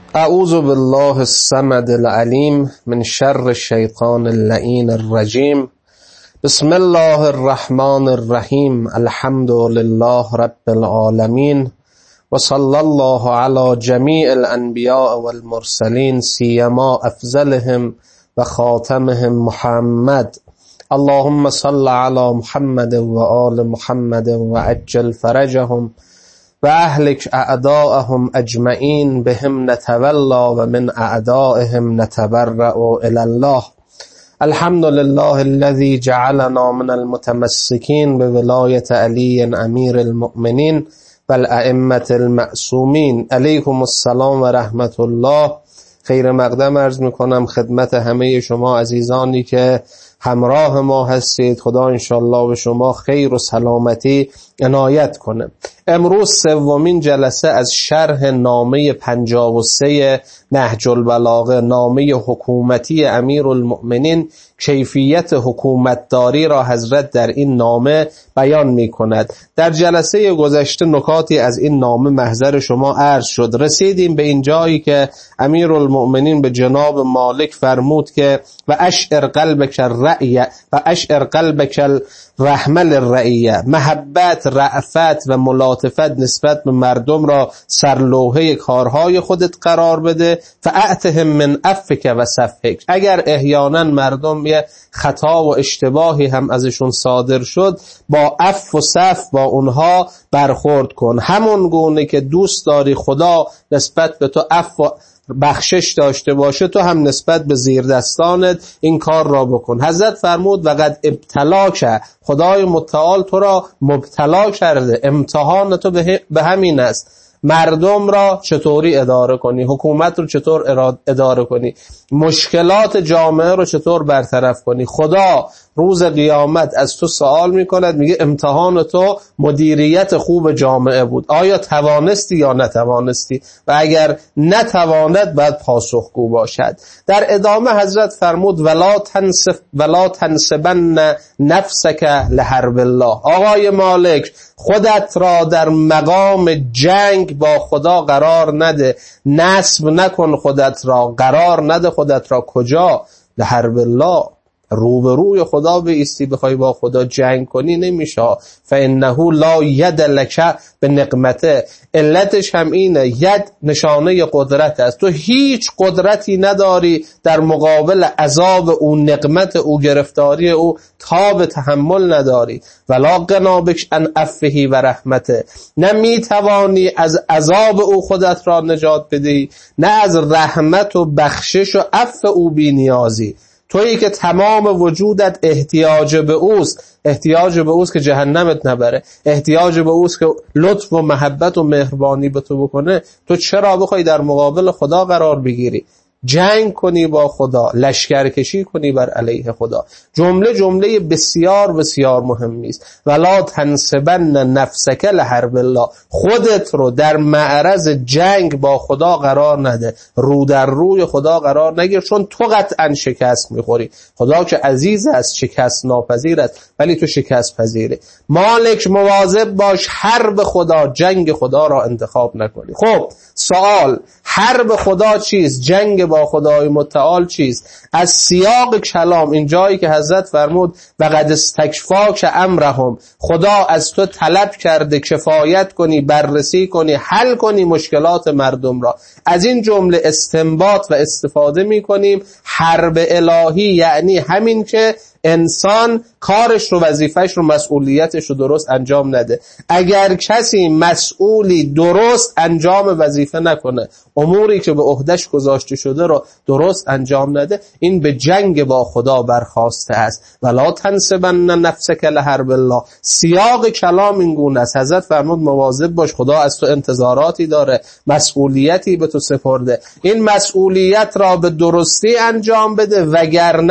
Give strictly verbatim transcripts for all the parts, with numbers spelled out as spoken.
اعوذ بالله الصمد العلیم من شر الشیطان اللعین الرجیم. بسم الله الرحمن الرحیم. الحمد لله رب العالمین و صلی الله علی جمیع الانبیاء والمرسلین سیما افضلهم و خاتمهم محمد. اللهم صل علی محمد و آل محمد و عجل فرجهم و اهلک اعداءهم اجمعین بهم نتولا و من اعدائهم نتبرأ الی الله. الحمد لله الذي جعلنا من المتمسکین بولایت علی امیر المؤمنین و الائمة المعصومین علیهم السلام و رحمت الله. خیر مقدم عرض میکنم خدمت همه شما عزیزانی که همراه ما هستید. خدا انشالله به شما خیر و سلامتی عنایت کنه. امروز سومین جلسه از شرح نامه پنجاه و سه نهج البلاغه، نامه حکومتی امیرالمؤمنین. کیفیت حکومتداری را حضرت در این نامه بیان می کند. در جلسه گذشته نکاتی از این نامه محضر شما عرض شد. رسیدیم به این جایی که امیرالمؤمنین به جناب مالک فرمود که و اشعر قلبک الرأی و اشعر قلبک الرحمه للرعیه، محبت، رأفت و ملاطفت نسبت به مردم را سرلوحه کارهای خودت قرار بده. فاعتهم من عفوک و صفحک، اگر احیانا مردم یه خطا و اشتباهی هم ازشون صادر شد، با عفو و صفح با اونها برخورد کن، همون گونه که دوست داری خدا نسبت به تو عفو بخشش داشته باشه، تو هم نسبت به زیر دستانت این کار را بکن. حضرت فرمود وقد ابتلاک، خدای متعال تو را مبتلا کرده، امتحان تو به همین است، مردم را چطوری اداره کنی، حکومت رو چطور اداره کنی، مشکلات جامعه رو چطور برطرف کنی. خدا روز قیامت از تو سوال میکند، میگه امتحان تو مدیریت خوب جامعه بود، آیا توانستی یا نتوانستی، و اگر نتواند باید پاسخگو باشد. در ادامه حضرت فرمود ولا تنسف ولا تنسبن نفسک لحرب الله. آقای مالک، خودت را در مقام جنگ با خدا قرار نده، نسب نکن خودت را، قرار نده خودت را کجا؟ لحرب الله، روبروی خدا بایستی بخوای با خدا جنگ کنی نمیشه. فانه لا ید لک به نقمته، علتش هم اینه، ید نشانه قدرت است، تو هیچ قدرتی نداری در مقابل عذاب او، نقمت او، گرفتاری او، تاب تحمل نداری. ولا قنابک ان عفوه و رحمته، نه میتوانی از عذاب او خودت را نجات بدهی، نه از رحمت و بخشش و عفو او بی نیازی. تویی که تمام وجودت احتیاج به اوست، احتیاج به اوست که جهنمت نبره، احتیاج به اوست که لطف و محبت و مهربانی به تو بکنه، تو چرا بخوای در مقابل خدا قرار بگیری؟ جنگ کنی با خدا، لشکرکشی کنی بر علیه خدا. جمله جمله بسیار بسیار مهمی است. ولا تنسبن نفسک لحرب الله، خودت رو در معرض جنگ با خدا قرار نده، رو در روی خدا قرار نگیر، چون تو قطعا شکست میخوری. خدا که عزیز است، شکست ناپذیر است، ولی تو شکست پذیری. مالک، مواظب باش حرب خدا، جنگ خدا را انتخاب نکنی. خب سوال، حرب خدا چیست؟ جنگ با خدای متعال چیست؟ از سیاق کلام این جایی که حضرت فرمود وقد استکفاک امرهم، خدا از تو طلب کرده کفایت کنی، بررسی کنی، حل کنی مشکلات مردم را. از این جمله استنباط و استفاده می کنیم حرب الهی یعنی همین که انسان کارش رو، وظیفهش رو، مسئولیتش رو درست انجام نده. اگر کسی مسئولی درست انجام وظیفه نکنه، اموری که به عهده‌اش گذاشته شده رو درست انجام نده، این به جنگ با خدا برخاسته است. ولا تنسبن نفسک لحرب الله، سیاق کلام این گونه است. حضرت فرمود مواظب باش، خدا از تو انتظاراتی داره، مسئولیتی به تو سپرده، این مسئولیت را به درستی انجام بده، وگرنه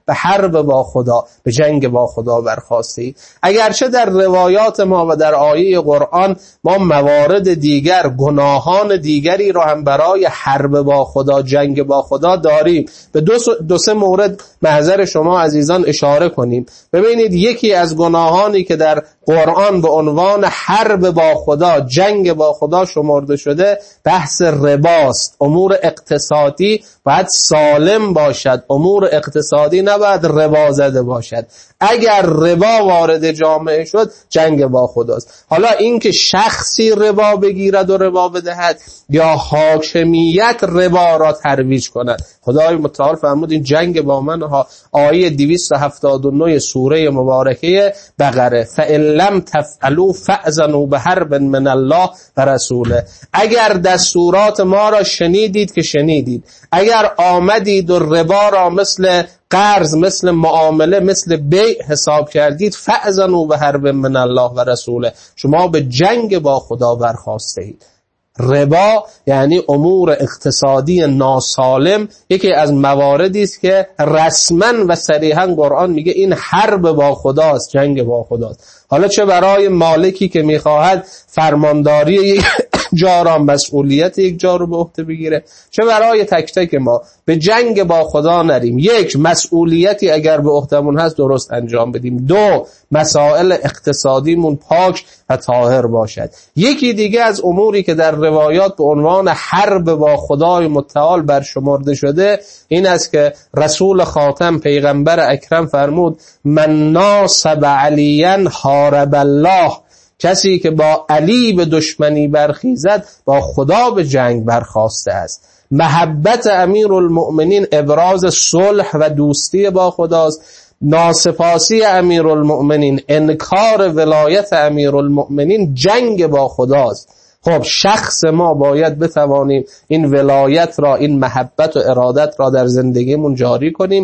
به حرب با خدا، به جنگ با خدا برخاستی. اگرچه در روایات ما و در آیه قرآن ما موارد دیگر، گناهان دیگری رو هم برای حرب با خدا، جنگ با خدا داریم. به دو, دو سه مورد محضر شما عزیزان اشاره کنیم. ببینید، یکی از گناهانی که در قرآن به عنوان حرب با خدا، جنگ با خدا شمرده شده، بحث رباست. امور اقتصادی باید سالم باشد، امور اقتصادی نباید ربا زده باشد. اگر ربا وارد جامعه شد، جنگ با خداست. حالا اینکه شخصی ربا بگیرد و ربا بدهد یا حاکمیت ربا را ترویج کند، خدای متعال فرمود این جنگ با من ها. آیه دویست و هفتاد و نه سوره مبارکه بقره، فَإِن لَمْ تَفْعَلُوا فَأْذَنُوا بِحَرْبٍ مِّنَ اللَّهِ و رسوله. اگر دستورات ما را شنیدید که شنیدید، اگر آمدید و ربا را مثل قرض، مثل معامله، مثل بیع حساب کردید، فَأْذَنُوا بِحَرْبٍ مِّنَ اللَّهِ و رسوله، شما به جنگ با خدا برخاسته اید. ربا یعنی امور اقتصادی ناسالم، یکی از مواردی است که رسما و صریحا قرآن میگه این حرب با خداست، جنگ با خداست. حالا چه برای مالکی که میخواهد فرمانداری یک جا را، مسئولیت یک جا رو به عهده بگیره، چه برای تک تک ما به جنگ با خدا نریم. یک، مسئولیتی اگر به عهدمون هست درست انجام بدیم. دو، مسائل اقتصادیمون پاک و طاهر باشد. یکی دیگه از اموری که در روایات به عنوان حرب با خدای متعال برشمرده شده این است که رسول خاتم پیغمبر اکرم فرمود من ناصب علیاً حارب الله، کسی که با علی به دشمنی برخیزد با خدا به جنگ برخاسته است. محبت امیرالمؤمنین ابراز صلح و دوستی با خداست. ناسپاسی امیرالمؤمنین، انکار ولایت امیرالمؤمنین، جنگ با خداست. خب شخص ما باید بتوانیم این ولایت را، این محبت و ارادت را در زندگیمون جاری کنیم.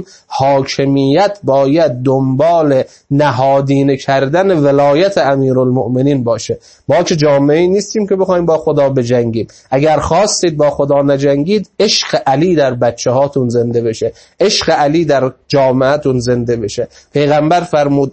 حاکمیت باید دنبال نهادینه کردن ولایت امیرالمؤمنین باشه. ما که جامعه نیستیم که بخوایم با خدا بجنگیم. اگر خواستید با خدا نجنگید، عشق علی در بچه هاتون زنده بشه، عشق علی در جامعهتون زنده بشه. پیغمبر فرمود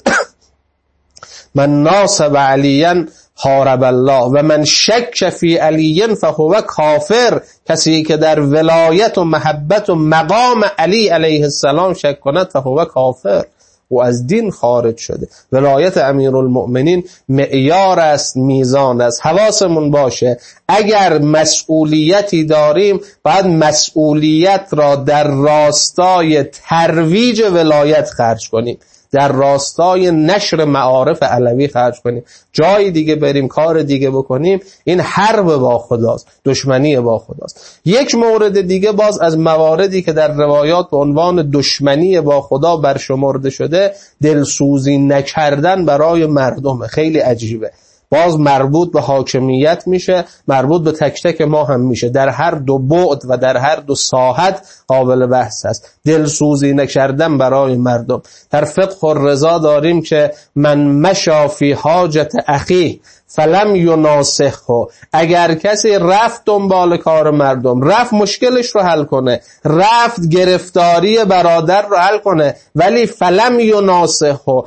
من ناصب علیاً حارب الله و من شک فی علی فهو کافر، کسی که در ولایت و محبت و مقام علی علیه السلام شک کند فهو کافر، و از دین خارج شده. ولایت امیرالمؤمنین معیار است، میزان است. حواسمون باشه اگر مسئولیتی داریم باید مسئولیت را در راستای ترویج ولایت خرج کنیم، در راستای نشر معارف علوی خرج کنیم. جای دیگه بریم کار دیگه بکنیم، این حرب با خداست، دشمنی با خداست. یک مورد دیگه باز از مواردی که در روایات به عنوان دشمنی با خدا برشمرده شده، دلسوزی نکردن برای مردم. خیلی عجیبه، باز مربوط به حاکمیت میشه، مربوط به تک تک ما هم میشه. در هر دو بعد و در هر دو ساحت قابل بحث است. دلسوزی نکردن برای مردم. در فقه الرضا داریم که من مشا فی حاجت اخی فلم یناصحه، اگر کسی رفت دنبال کار مردم، رفت مشکلش رو حل کنه، رفت گرفتاری برادر رو حل کنه، ولی فلم یناصحه،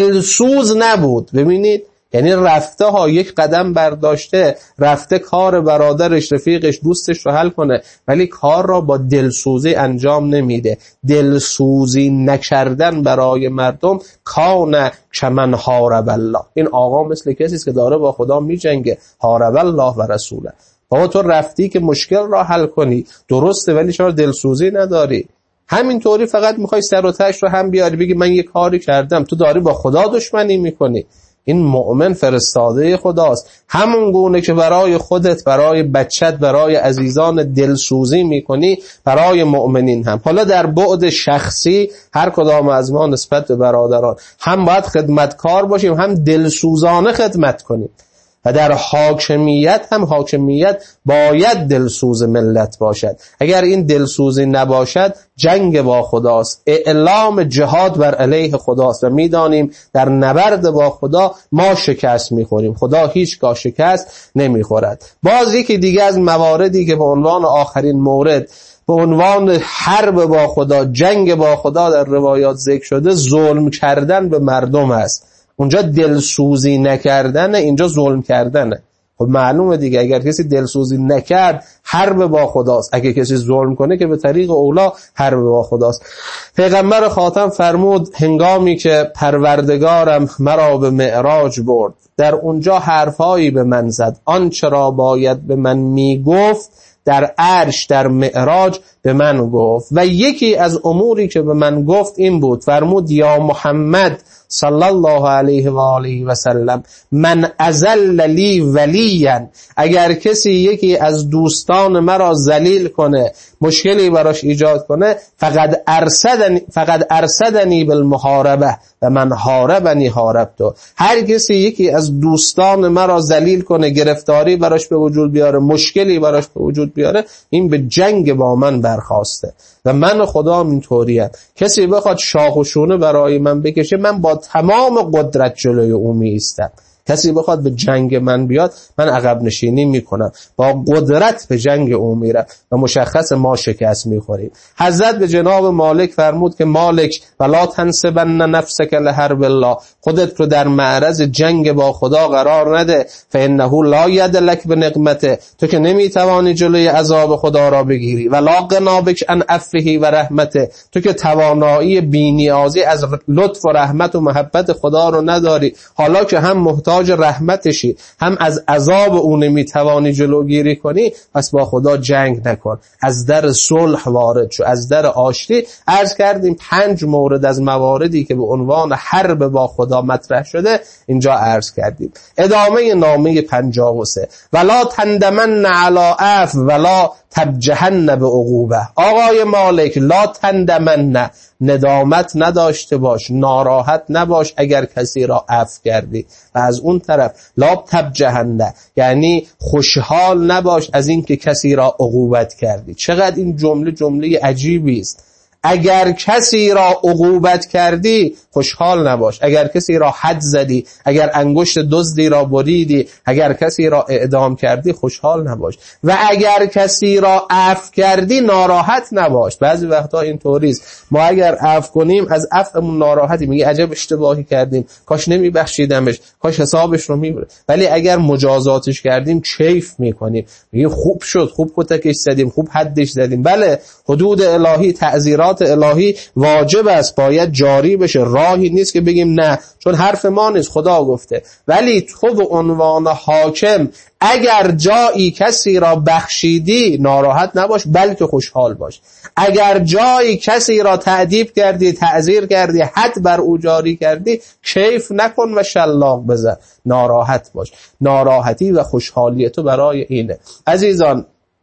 دلسوز نبود. ببینید، یعنی رفته ها یک قدم برداشته، رفته کار برادرش، رفیقش، دوستش رو حل کنه، ولی کار را با دلسوزی انجام نمیده. دلسوزی نکردن برای مردم کان کمن حارب الله، این آقا مثل کسی است که داره با خدا میجنگه. حارب الله و رسوله. بابا تو رفتی که مشکل را حل کنی، درسته، ولی شما دلسوزی نداری. همینطوری فقط میخوای سر و تهش رو هم بیاری بگی من یه کاری کردم، تو داری با خدا دشمنی میکنی. این مؤمن فرستاده خداست. همون گونه که برای خودت، برای بچت، برای عزیزان دلسوزی میکنی، برای مؤمنین هم. حالا در بعد شخصی هر کدام از ما نسبت به برادران هم باید خدمتکار باشیم، هم دلسوزانه خدمت کنیم. و در حاکمیت هم حاکمیت باید دلسوز ملت باشد. اگر این دلسوزی نباشد جنگ با خداست، اعلام جهاد بر علیه خداست و میدانیم در نبرد با خدا ما شکست میخوریم، خدا هیچگاه شکست نمیخورد. باز یکی دیگه از مواردی که به عنوان آخرین مورد به عنوان حرب با خدا، جنگ با خدا در روایات ذکر شده، ظلم کردن به مردم است. اونجا دلسوزی نکردن، اینجا ظلم کردنه. خب معلومه دیگه اگر کسی دلسوزی نکرد حرب با خداست، اگه کسی ظلم کنه که به طریق اولا حرب با خداست. پیغمبر خاتم فرمود هنگامی که پروردگارم مرا به معراج برد، در اونجا حرفایی به من زد، آنچه را باید به من میگفت در عرش در معراج به من گفت. و یکی از اموری که به من گفت این بود، فرمود یا محمد صلی الله علیه و آله و سلم من ازل لی ولیا، اگر کسی یکی از دوستان مرا ذلیل کنه، مشکلی براش ایجاد کنه، فقد ارصدنی فقد ارصدنی بالمحاربه و من حاربنی حاربتو، هر کسی یکی از دوستان مرا ذلیل کنه، گرفتاری براش به وجود بیاره، مشکلی براش به وجود بیاره، این به جنگ با من برخواسته و من خدا اینطوریم. کسی بخواد شاخ و شونه برای من بکشه، من با تمام قدرت جلوی او می ایستم. کسی بخواد به جنگ من بیاد، من عقب نشینی میکنم، با قدرت به جنگ او میرم و مشخص ما شکست میخوریم. حضرت به جناب مالک فرمود که مالک ولا تنسبن نفسک لحرب الله، خودت رو در معرض جنگ با خدا قرار نده، فانه لا ید لک بنقمته، تو که نمیتوانی جلوی عذاب خدا را بگیری، ولا غنابک عن عفوه و رحمته، تو که توانایی بی‌نیازی از لطف و رحمت و محبت خدا رو نداری، حالا که هم محتاج رحمتشی هم از عذاب او نمیتوانی جلوگیری کنی، پس با خدا جنگ نکن، از در صلح وارد شو، از در آشتی. عرض کردیم پنج مورد از مواردی که به عنوان حرب با خدا مطرح شده اینجا عرض کردیم. ادامه نامه پنجاه و سه ولا تندمن علی عفو ولا تبجحن به عقوبه. آقای مالک لا تندمن، ندامت نداشته باش، ناراحت نباش اگر کسی را عفو کردی، و از اون طرف لا تبجحن یعنی خوشحال نباش از این که کسی را عقوبت کردی. چقدر این جمله جمله عجیبی است. اگر کسی را عقوبت کردی خوشحال نباش، اگر کسی را حد زدی، اگر انگشت دزدی را بریدی، اگر کسی را اعدام کردی خوشحال نباش، و اگر کسی را عفو کردی ناراحت نباش. بعضی وقتا اینطوری است، ما اگر عفو کنیم از عفومون ناراحتی، میگه عجب اشتباهی کردیم، کاش نمیبخشیدمش، کاش حسابش رو میبره. ولی اگر مجازاتش کردیم کیف میکنیم، میگه خوب شد، خوب کتکش زدیم، خوب حدش زدیم. بله حدود الهی، تعزیرات الهی واجب است، باید جاری بشه، راهی نیست که بگیم نه چون حرف ما نیست، خدا گفته. ولی تو به عنوان حاکم اگر جایی کسی را بخشیدی ناراحت نباش، بلکه خوشحال باش. اگر جایی کسی را تعذیب کردی، تعزیر کردی، حد بر او جاری کردی، کیف نکن و شلاق بزن، ناراحت باش. ناراحتی و خوشحالی تو برای اینه. عزیزان،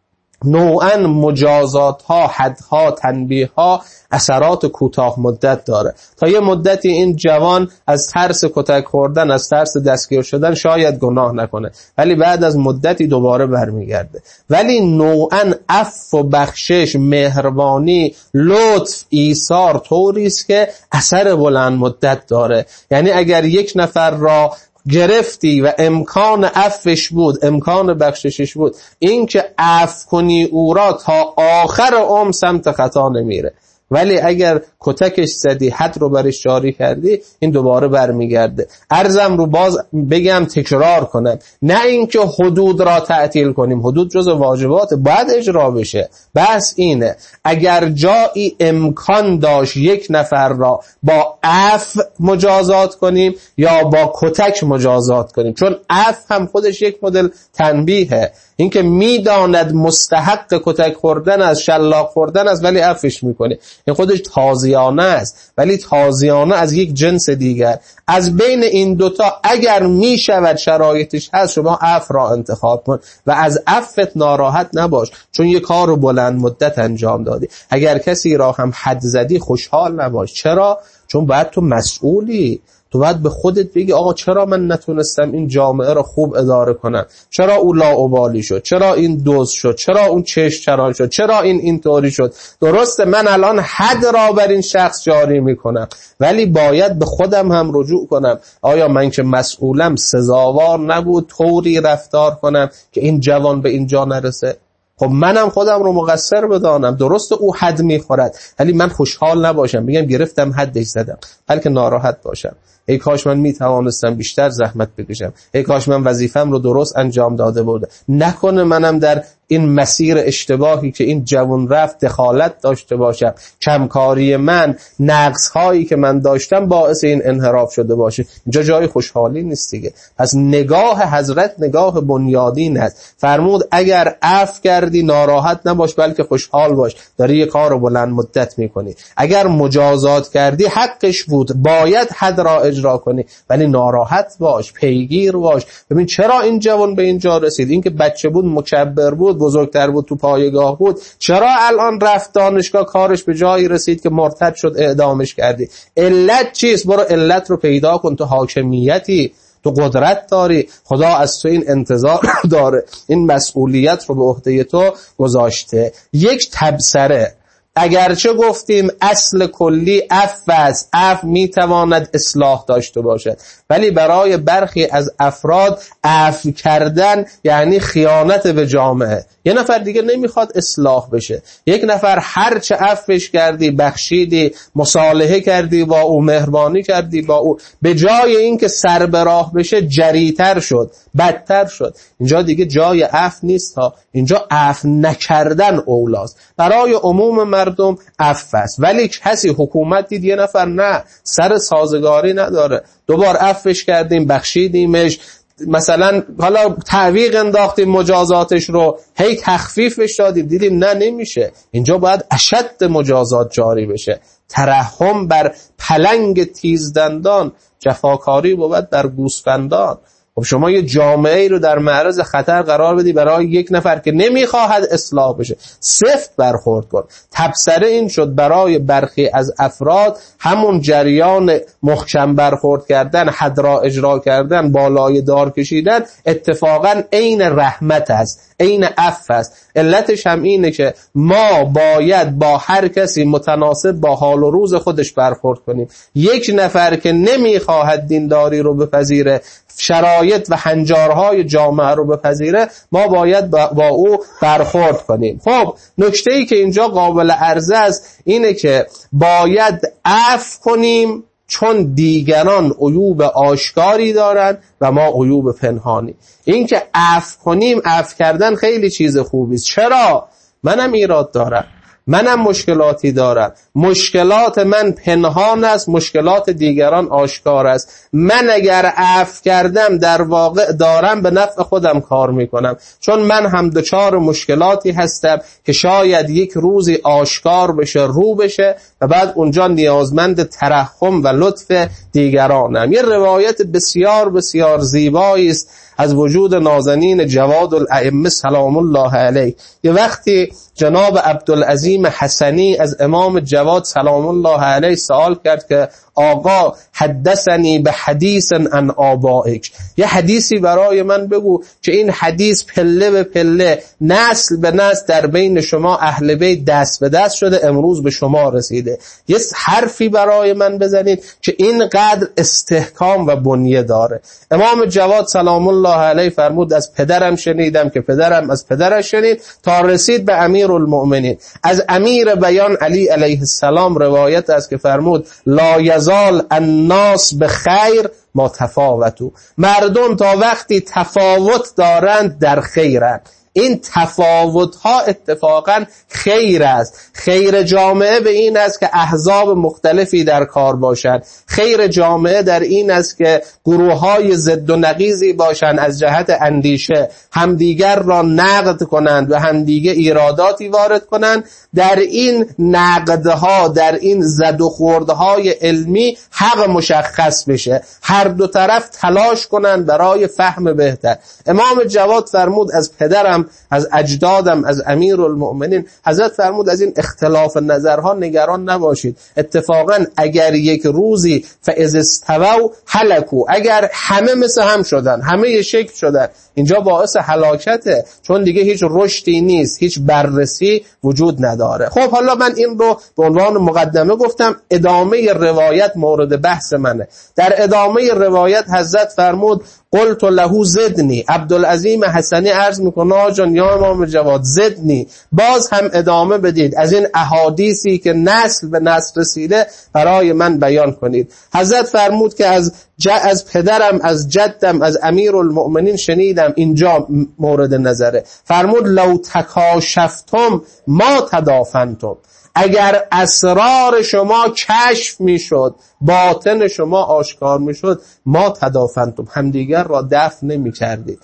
نوعاً مجازات ها، حد ها، تنبیه ها اثرات کوتاه مدت داره. تا یه مدتی این جوان از ترس کتک خوردن، از ترس دستگیر شدن شاید گناه نکنه، ولی بعد از مدتی دوباره برمیگرده. ولی نوعاً عفو و بخشش، مهربانی، لطف، ایثار طوری است که اثر بلند مدت داره. یعنی اگر یک نفر را گرفتی و امکان عفوش بود، امکان بخششش بود، این که عفو کنی او را تا آخر عمر سمت خطا نمیره. ولی اگر کتکش زدی، حد رو برش جاری کردی، این دوباره برمیگرده. عرضم رو باز بگم، تکرار کنم، نه اینکه حدود را تعطیل کنیم، حدود جز واجبات باید اجرا بشه. بس اینه اگر جایی امکان داشت یک نفر را با عفو مجازات کنیم یا با کتک مجازات کنیم، چون عفو هم خودش یک مدل تنبیهه، اینکه میداند مستحق کتک خوردن از شلاق خوردن است ولی عفوش میکنه، این خودش تازیانه است، ولی تازیانه از یک جنس دیگر. از بین این دوتا اگر میشود شرایطش هست، شما عفو را انتخاب کن و از عفوت ناراحت نباش، چون یک کار بلند مدت انجام دادی. اگر کسی را هم حد زدی خوشحال نباش. چرا؟ چون باید تو مسئولی، تو باید به خودت بگی آقا چرا من نتونستم این جامعه رو خوب اداره کنم؟ چرا او لاابالی شد؟ چرا این دزد شد؟ چرا اون چشم چران شد؟ چرا این اینطوری شد؟ درسته من الان حد را بر این شخص جاری میکنم، ولی باید به خودم هم رجوع کنم. آیا من که مسئولم سزاوار نبود طوری رفتار کنم که این جوان به اینجا نرسه؟ خب منم خودم رو مقصر بدانم. درسته او حد میخورد، ولی من خوشحال نباشم بگم گرفتم حدش زدم، بلکه ناراحت باشم. ای کاش من میتوانستم بیشتر زحمت بکشم، ای کاش من وظیفم رو درست انجام داده بودم. نکنه منم در این مسیر اشتباهی که این جوان رفت دخالت داشته باشم، کمکاری من، نقص هایی که من داشتم باعث این انحراف شده باشه. اینجا جای خوشحالی نیست دیگه. پس نگاه حضرت نگاه بنیادین است. فرمود اگر عفو کردی ناراحت نباش بلکه خوشحال باش، داری یه کار رو بلند مدت میکنی. اگر مجازات کردی حقش بود، باید حد را اجرا کنی، ولی ناراحت باش، پیگیر باش. ببین چرا این جوان به اینجا رسید؟ این که بچه بود مکبر بود، بزرگتر بود تو پایگاه بود، چرا الان رفت دانشگاه کارش به جایی رسید که مرتد شد اعدامش کردی؟ علت چیست؟ برو علت رو پیدا کن. تو حاکمیتی، تو قدرت داری، خدا از تو این انتظار داره، این مسئولیت رو به عهده تو گذاشته. یک تبصره، اگرچه گفتیم اصل کلی عفو است، عفو میتواند اصلاح داشته باشد، ولی برای برخی از افراد عفو کردن یعنی خیانت به جامعه. یه نفر دیگه نمیخواد اصلاح بشه، یک نفر هرچه عفوش کردی، بخشیدی، مصالحه کردی با او، مهربانی کردی با او، به جای اینکه سر به راه بشه جریتر شد، بدتر شد. اینجا دیگه جای عفو نیست ها، اینجا عفو نکردن اولاست. برای عموم مردم عفو است، ولی کسی حکومت دید یه نفر نه، سر سازگاری نداره، دوبار عفوش کردیم، بخشیدیمش، مثلا حالا تعویق انداختیم مجازاتش رو، هی تخفیفش دادیم، دیدیم نه نمیشه. اینجا باید اشد مجازات جاری بشه. ترحم بر پلنگ تیزدندان، جفاکاری بود بر گوسفندان. خب شما یه جامعه ای رو در معرض خطر قرار بدی برای یک نفر که نمیخواهد اصلاح بشه، سفت برخورد کن. تبصره این شد برای برخی از افراد همون جریان محکم برخورد کردن، حد را اجرا کردن، بالای دار کشیدن اتفاقا عین رحمت است، عین عفو است. علتش هم اینه که ما باید با هر کسی متناسب با حال و روز خودش برخورد کنیم. یک نفر که نمیخواهد دینداری رو بپذیره، شرایط و هنجارهای جامعه رو بپذیره، ما باید با او برخورد کنیم. خب نکته‌ای که اینجا قابل عرضه است اینه که باید عفو کنیم چون دیگران عیوب آشکاری دارن و ما عیوب پنهانی. این که عفو کنیم، عفو کردن خیلی چیز خوبی است. چرا؟ منم ایراد دارم، منم مشکلاتی دارم، مشکلات من پنهان است، مشکلات دیگران آشکار است. من اگر عفو کردم در واقع دارم به نفع خودم کار میکنم، چون من هم دچار مشکلاتی هستم که شاید یک روزی آشکار بشه، رو بشه و بعد اونجا نیازمند ترحم و لطف دیگرانم. یه روایت بسیار بسیار زیبایی است از وجود نازنین جواد الائمه سلام الله علیه. یه وقتی جناب عبدالعظیم حسنی از امام جواد سلام الله علیه سوال کرد که آقا حدثنی به حدیث عن آبائک، یه حدیثی برای من بگو که این حدیث پله به پله، نسل به نسل در بین شما اهل بیت دست به دست شده، امروز به شما رسیده. یه حرفی برای من بزنید که اینقدر استحکام و بنیه داره. امام جواد سلام الله علیه فرمود از پدرم شنیدم که پدرم از پدرش شنید تا رسید به امیر المؤمنین. از امیر بیان علی علیه السلام روایت است که فرمود لا یزال الناس بخیر ما تفاوتو، مردم تا وقتی تفاوت دارند در خیرند. این تفاوت ها اتفاقا خیر است. خیر جامعه به این است که احزاب مختلفی در کار باشند. خیر جامعه در این است که گروه های ضد و نقیضی باشند، از جهت اندیشه همدیگر را نقد کنند و همدیگه ایراداتی وارد کنند. در این نقدها، در این زد و خوردهای علمی حق مشخص بشه، هر دو طرف تلاش کنند برای فهم بهتر. امام جواد فرمود از پدرم پدرم، از اجدادم، از امیرالمؤمنین. حضرت فرمود از این اختلاف نظرها نگران نباشید. اتفاقا اگر یک روزی فاذا استووا هلكوا، اگر همه مثل هم شدن، همه شکل شدن، اینجا باعث هلاکته، چون دیگه هیچ رشدی نیست، هیچ بررسی وجود نداره. خب حالا من این رو به عنوان مقدمه گفتم، ادامه روایت مورد بحث منه. در ادامه روایت حضرت فرمود قلت له زدنی، عبدالعظیم حسنی عرض میکنه آجان یا امام جواد زدنی، باز هم ادامه بدید از این احادیثی که نسل به نسل رسیده برای من بیان کنید. حضرت فرمود که از ج... از پدرم، از جدم، از امیرالمؤمنین شنیدم. اینجا مورد نظره. فرمود لو تکاشفتم ما تدافنتم، اگر اسرار شما کشف میشد، باطن شما آشکار میشد، ما تدافنتم، همدیگر را دفن نمی کردید.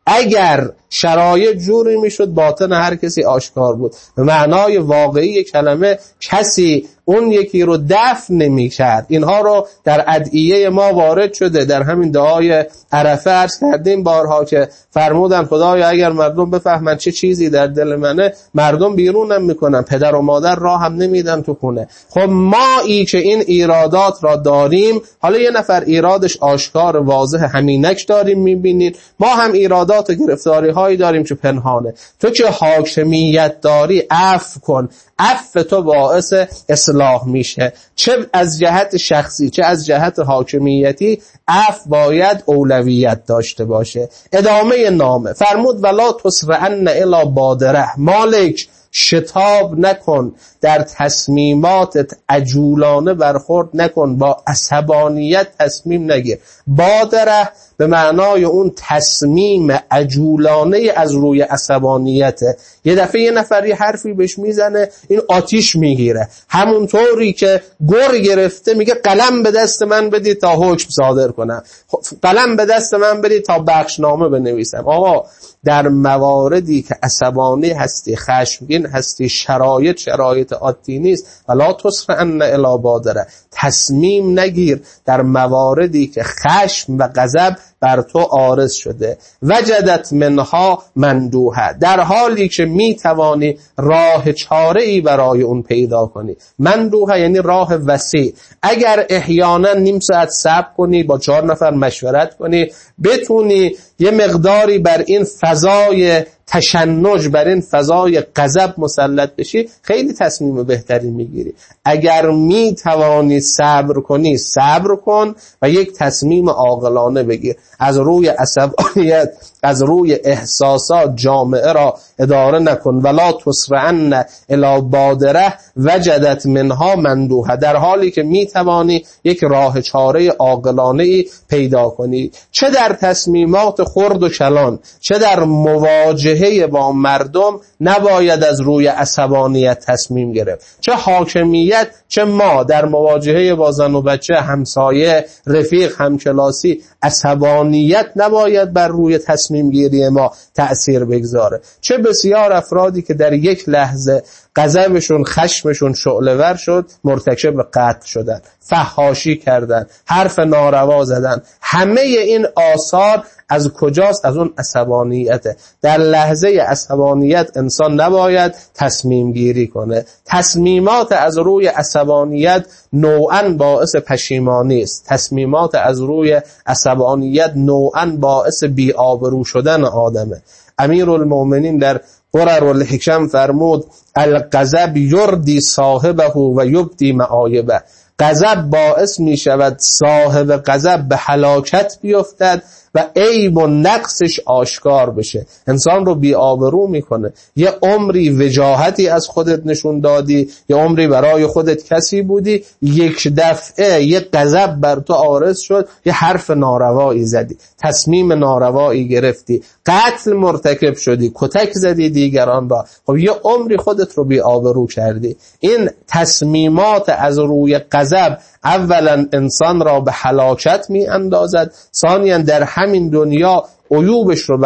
اگر شرایط جوری میشد باطن هر کسی آشکار بود. به معنای واقعی کلمه کسی اون یکی رو دفن نمی کرد. اینها رو در ادعیه ما وارد شده. در همین دعای عرفه عرض کردیم بارها که فرمودن خدایا اگر مردم بفهمن چه چیزی در دل منه، مردم بیرونم میکنن، پدر و مادر راه هم نمیدن تو خونه. خب ما ای که این ایرادات را داریم، حالا یه نفر ایرادش آشکار واضح همینک داریم میبینید، ما هم ایرادات و گرفتاری هایی داریم که پنهانه. تو که حاکمیت داری عفو کن، عفو تو باعث اصلاح میشه، چه از جهت شخصی چه از جهت حاکمیتی. عفو باید اولویت داشته باشه. ادامه نامه فرمود ولا تسرعن الی بادره، مالک شتاب نکن، در تصمیماتت عجولانه برخورد نکن، با عصبانیت تصمیم نگیر. بادره به معنای اون تصمیم عجولانه از روی عصبانیته. یه دفعه یه نفری حرفی بهش میزنه، این آتیش میگیره، همونطوری که گر گرفته میگه قلم به دست من بدید تا حکم صادر کنم، قلم به دست من بدید تا بخشنامه بنویسم. آقا در مواردی که عصبانی هستی، خشمگین هستی، شرایط شرایط عادی نیست، ولا تسرعن الی بادره، تصمیم نگیر در مواردی که خشم و غضب بر تو عارض شده. وجدت منها مندوحه، در حالی که می توانی راه چاره ای برای اون پیدا کنی. مندوحه یعنی راه وسیع. اگر احیانا نیم ساعت صبر کنی، با چهار نفر مشورت کنی، بتونی یه مقداری بر این فضای تشنج، بر این فضای غضب مسلط بشی، خیلی تصمیم بهتری میگیری. اگر می توانی صبر کنی، صبر کن و یک تصمیم عاقلانه بگیر. از روی عصبانیت، از روی احساسات جامعه را اداره نکن. ولا تسرعن الی بادره وجدت منها مندوحه، در حالی که می توانی یک راه چاره عاقلانه پیدا کنی، چه در تصمیمات خرد و کلان، چه در مواجهه با مردم نباید از روی عصبانیت تصمیم گرفت. چه حاکمیت چه ما در مواجهه با زن و بچه، همسایه، رفیق، همکلاسی، عصبانیت نباید بر روی تصمیم گیری ما تأثیر بگذاره. چه بسیار افرادی که در یک لحظه غضبشون، خشمشون شعله‌ور شد، مرتکب قتل شدن، فحاشی کردن، حرف ناروا زدن. همه این آثار از کجاست؟ از اون عصبانیته. در لحظه عصبانیت انسان نباید تصمیم گیری کنه. تصمیمات از روی عصبانیت نوعاً باعث پشیمانی است. تصمیمات از روی عصبانیت نوعاً باعث بی‌آبرو شدن آدمه. امیرالمؤمنین در قرر الحکم فرمود الغضب یردی صاحبه و یبدی معایبه. غضب باعث می شود صاحب غضب به هلاکت بیفتد و عیب و نقصش آشکار بشه، انسان رو بی آبرو میکنه. یه عمری وجاهتی از خودت نشون دادی، یه عمری برای خودت کسی بودی، یک دفعه یه غضب بر تو عارض شد، یه حرف ناروایی زدی، تصمیم ناروایی گرفتی، قتل مرتکب شدی، کتک زدی دیگران را، خب یه عمری خودت رو بی آبرو کردی. این تصمیمات از روی غضب اولا انسان را به هلاکت می اندازد، ثانیا در همین دنیا عیوبش رو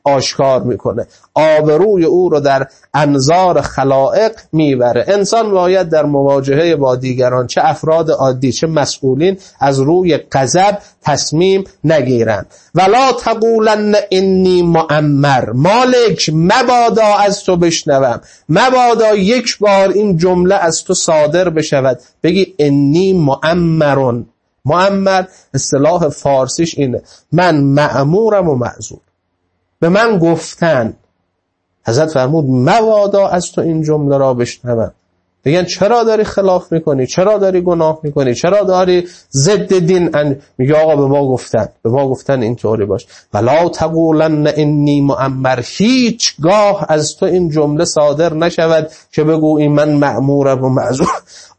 آشکار میکنه، آبروی او رو در انظار خلائق میبره. انسان باید در مواجهه با دیگران، چه افراد عادی چه مسئولین، از روی غضب تصمیم نگیرن. ولا تقولن انی مؤمر، مالک مبادا از تو بشنوم، مبادا یک بار این جمله از تو صادر بشود بگی انی مؤمرون. مؤمر اصطلاح فارسیش اینه، من مأمورم و معذور، به من گفتن. حضرت فرمود مبادا از تو این جمله را بشنوم. بگن چرا داری خلاف میکنی، چرا داری گناه میکنی، چرا داری ضد دین ان... میگه آقا به ما گفتن، به ما گفتن اینطوری باش. ولا تقولن انی مؤمر، هیچگاه از تو این جمله صادر نشود که بگو من مأمورم و معذور،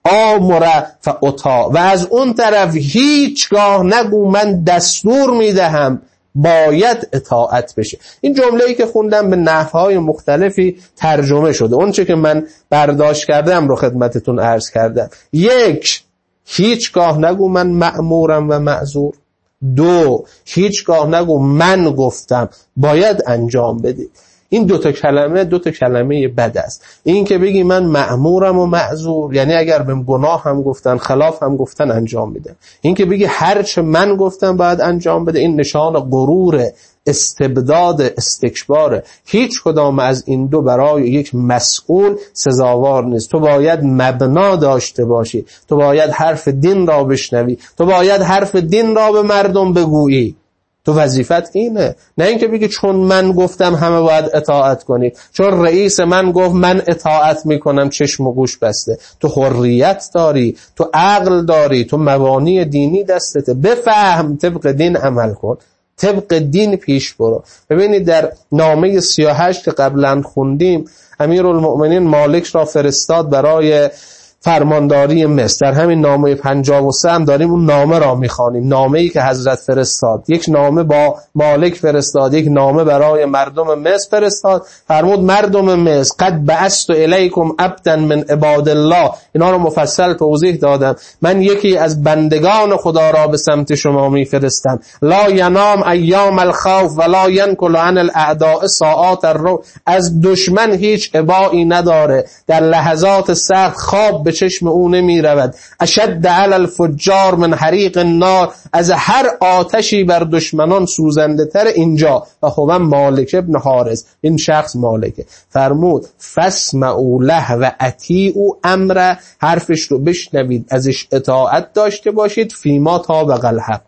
آمر فاطاع. و از اون طرف هیچگاه نگو من دستور میدهم، باید اطاعت بشه. این جمله‌ای که خوندم به نحوهای مختلفی ترجمه شده. اون چه که من برداشت کردم رو خدمتتون عرض کردم. یک، هیچگاه نگو من مأمورم و معذور. دو، هیچگاه نگو من گفتم، باید انجام بدی. این دوتا کلمه دوتا کلمه بد است. این که بگی من مأمورم و معذور، یعنی اگر بهم گناه هم گفتن خلاف هم گفتن انجام میده. این که بگی هرچه من گفتم باید انجام بده، این نشان غرور، استبداد، استکباره. هیچ کدام از این دو برای یک مسئول سزاوار نیست. تو باید مبنا داشته باشی، تو باید حرف دین را بشنوی، تو باید حرف دین را به مردم بگویی. تو وظیفت اینه، نه اینکه بگی چون من گفتم همه باید اطاعت کنید، چون رئیس من گفت من اطاعت میکنم چشم و گوش بسته. تو حریت داری، تو عقل داری، تو مبانی دینی دستته. بفهم، طبق دین عمل کن، طبق دین پیش برو. ببینید در نامه سی و هشت که قبلا خوندیم، امیرالمؤمنین مالک را فرستاد برای فرمانداری مصر. در همین نامه پنجاه و سه هم داریم اون نامه را میخوانیم، نامه‌ای که حضرت فرستاد. یک نامه با مالک فرستاد، یک نامه برای مردم مصر فرستاد. فرمود مردم مصر قد بعثت الیکم عبدا من عباد الله. اینا رو مفصل توضیح دادم. من یکی از بندگان خدا را به سمت شما میفرستم. لا ینام ایام الخوف ولا ینکل عن الاعداء ساعات الرو. از دشمن هیچ ابایی نداره، در لحظات سخت خواب به چشم او نمی رود. اشد علی الفجار من حریق النار. از هر آتشی بر دشمنان سوزنده تر اینجا. و خب مالک ابن حارث، این شخص مالکه. فرمود فاسمعوا له و اطیعوا امر. حرفش رو بشنوید، ازش اطاعت داشته باشید. فیما طابق الحق،